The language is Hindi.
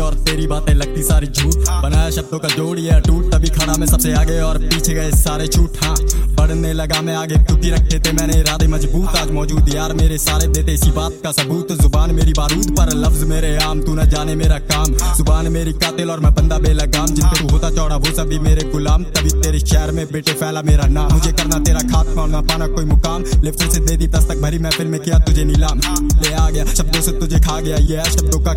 और तेरी बातें लगती सारी झूठ। बनाया शब्दों का जोड़ ये अटूट, तभी खड़ा मैं सबसे आगे और पीछे गए सारे छूट। हाँ बढ़ने लगा मैं आगे क्योंकि रखे थे मैंने इरादे मजबूत। आज मौजूद यार मेरे सारे देते इसी बात का सबूत। जुबान मेरी बारूद पर लफ्ज मेरे आम, तू न जाने मेरा काम। जुबान मेरी कातिल और मैं बंदा बेलगाम, जिन पे तू होता चौड़ा वो सभी मेरे गुलाम। तभी तेरे शहर में बेटे फैला मेरा नाम। मुझे करना तेरा खात्मा और ना पाना कोई मुकाम। लिफ्ट से दे दी दस्तक भरी महफिल में किया तुझे नीलाम। ले आ गया शब्दों से तुझे खा गया, ये शब्दों का